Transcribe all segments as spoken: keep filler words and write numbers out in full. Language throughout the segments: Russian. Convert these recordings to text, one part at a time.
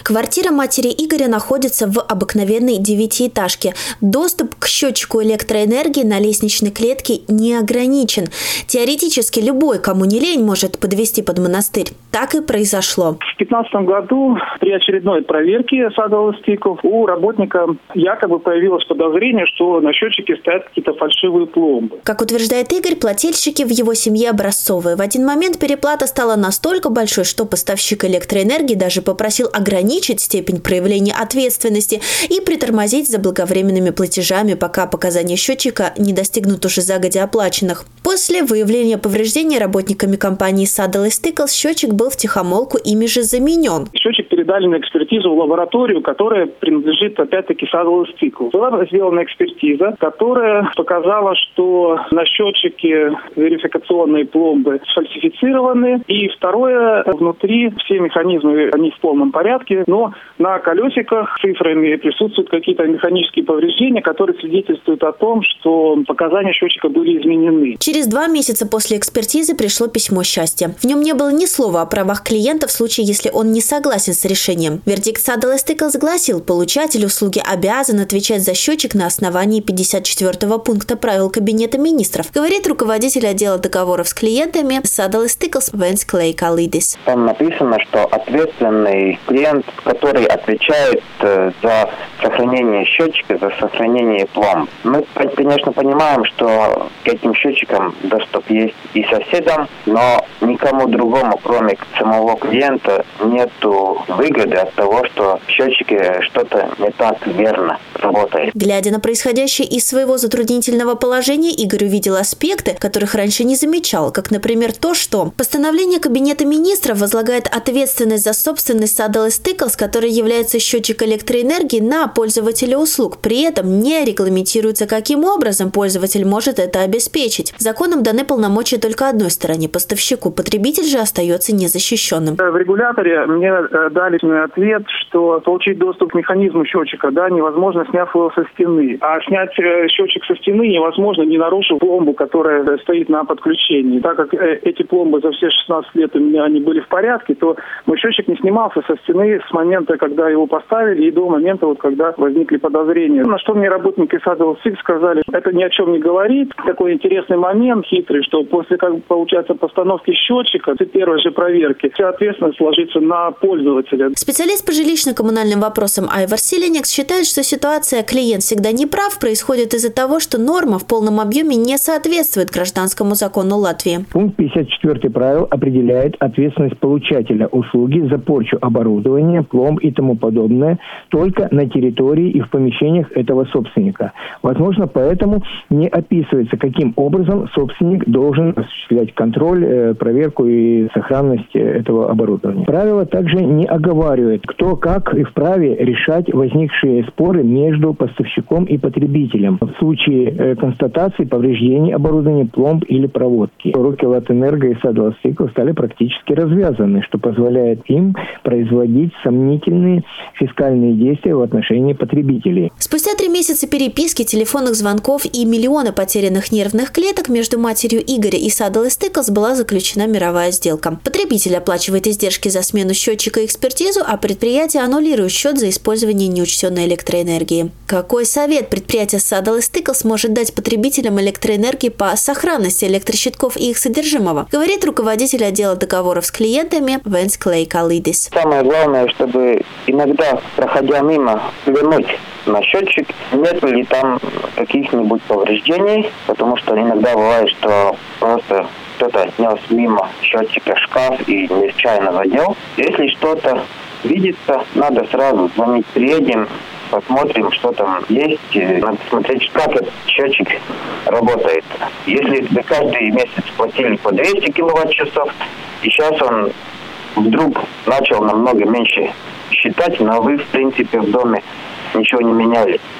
Квартира матери Игоря находится в обыкновенной девятиэтажке. Доступ к счетчику электроэнергии на лестничной клетке не ограничен. Теоретически любой, кому не лень, может подвести под монастырь. Так и произошло. В две тысячи пятнадцатом году при очередной проверке садовых стиков у работника якобы появилось подозрение, что на счетчике стоят какие-то фальшивые пломбы. Как утверждает Игорь, плательщики в его семье образцовые. В один момент переплата стала настолько большой, что поставщик электроэнергии даже попросил ограничить степень проявления ответственности и притормозить заблаговременными платежами, пока показания счетчика не достигнут уже загодя оплаченных. После выявления повреждений работниками компании Saddle Stickles счетчик был втихомолку ими же заменен. Счетчик передали на экспертизу в лабораторию, которая принадлежит опять-таки Saddle Stickles. Была сделана экспертиза, которая показала, что на счетчике верификационные пломбы сфальсифицированы. И второе, внутри все механизмы, они в полном порядке, но на колесиках цифрами присутствуют какие-то механические повреждения, которые свидетельствуют о том, что показания счетчика были изменены. Через два месяца после экспертизы пришло письмо счастья. В нем не было ни слова о правах клиента в случае, если он не согласен с решением. Вердикт Saddle Stickles гласил: получатель услуги обязан отвечать за счетчик на основании пятьдесят четвёртого пункта правил Кабинета министров, говорит руководитель отдела договоров с клиентами Saddle Stickles Венс Клей Калидис. Там написано, что ответственный клиент, который отвечает за сохранение счетчика, за сохранение пломб. Мы, конечно, понимаем, что к этим счетчикам доступ есть и соседям, но никому другому, кроме самого клиента, нету выгоды от того, что в счетчике что-то не так верно работает. Глядя на происходящее из своего затруднительного положения, Игорь увидел аспекты, которых раньше не замечал, как, например, то, что постановление Кабинета министров возлагает ответственность за собственность Saddle Stickles, который является счетчик электроэнергии, на пользователя услуг. При этом не регламентируется, каким образом пользователь может это обеспечить. Законом даны полномочия только одной стороне – поставщику. Потребитель же остается незащищенным. В регуляторе мне дали ответ, что получить доступ к механизму счетчика да, невозможно, сняв его со стены. А снять счетчик со стены невозможно, не нарушив пломбу, которая стоит на подключении. Так как эти пломбы за все шестнадцать лет у меня они были в порядке, то мой счетчик не снимался со стены с момента, когда его поставили, и до момента, вот, когда возникли подозрения. На что мне работники Saddle Stickles сказали, это ни о чем не говорит. Такой интересный момент, хитрый, что после, как получается, постановки счетчика, при первой же проверке, вся ответственность ложится на пользователя. Специалист по жилищно-коммунальным вопросам Айвар Силенекс считает, что ситуация «клиент всегда не прав» происходит из-за того, что норма в полном объеме не соответствует гражданскому закону Латвии. Пункт пятьдесят четвёртый правил определяет ответственность получателя услуги за порчу оборудования, пломб и тому подобное только на территории и в помещениях этого собственника. Возможно, поэтому не описывается, каким образом собственник должен осуществлять контроль, проверку и сохранность этого оборудования. Правило также не оговаривает, кто как и вправе решать возникшие споры между поставщиком и потребителем в случае констатации повреждений оборудования, пломб или проводки. Руки Латэнерго и Saddle Stickles стали практически развязаны, что позволяет им производить сомнительные фискальные действия в отношении потребителей. Спустя три месяца переписки, телефонных звонков и миллионы потерянных нервных клеток между матерью Игоря и Saddle Stickles была заключена мировая сделка. Потребитель оплачивает издержки за смену счетчика и экспертизу, а предприятие аннулирует счет за использование неучтенной электроэнергии. Какой совет предприятие Saddle Stickles может дать потребителям электроэнергии по сохранности электрощитков и их содержимого, говорит руководитель отдела договоров с клиентами Венс Клей Калидис. Самое главное, чтобы иногда, проходя мимо, взглянуть на счетчик, нет ли там каких-нибудь повреждений, потому что иногда бывает, что просто кто-то отнес мимо счетчика шкаф и нечаянно задел. Если что-то видится, надо сразу звонить, приедем, посмотрим, что там есть, надо смотреть, как этот счетчик работает. Если вы каждый месяц платили по двести киловатт-часов, и сейчас он вдруг начал намного меньше считать, но вы, в принципе, в доме ничего не меняли.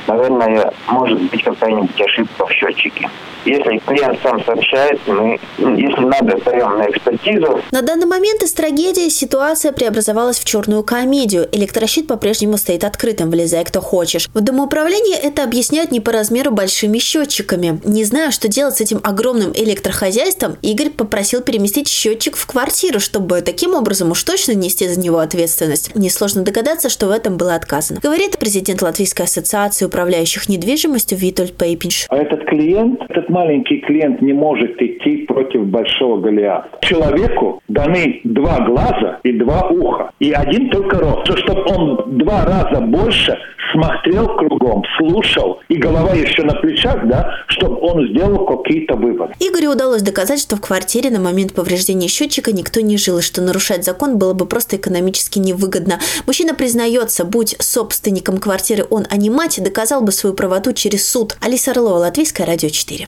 наверное, может быть какая-нибудь ошибка в счетчике. Если клиент сам сообщает, мы, если надо, даем на экспертизу. На данный момент из трагедии ситуация преобразовалась в черную комедию. Электрощит по-прежнему стоит открытым, влезай кто хочешь. В домоуправлении это объясняют не по размеру большими счетчиками. Не зная, что делать с этим огромным электрохозяйством, Игорь попросил переместить счетчик в квартиру, чтобы таким образом уж точно нести за него ответственность. Несложно догадаться, что в этом было отказано. Говорит президент Латвийской ассоциации управляющих недвижимостью Витольд Пейпинш. А этот клиент, этот маленький клиент не может идти против большого Голиафа. Человеку даны два глаза и два уха. И один только рот. Чтобы он два раза больше смотрел кругом, слушал, и голова еще на плечах, да, чтобы он сделал какие-то выводы. Игорю удалось доказать, что в квартире на момент повреждения счетчика никто не жил, и что нарушать закон было бы просто экономически невыгодно. Мужчина признается, будь собственником квартиры он, а не мать, доказал бы свою правоту через суд. Алиса Орлова, Латвийское радио четыре.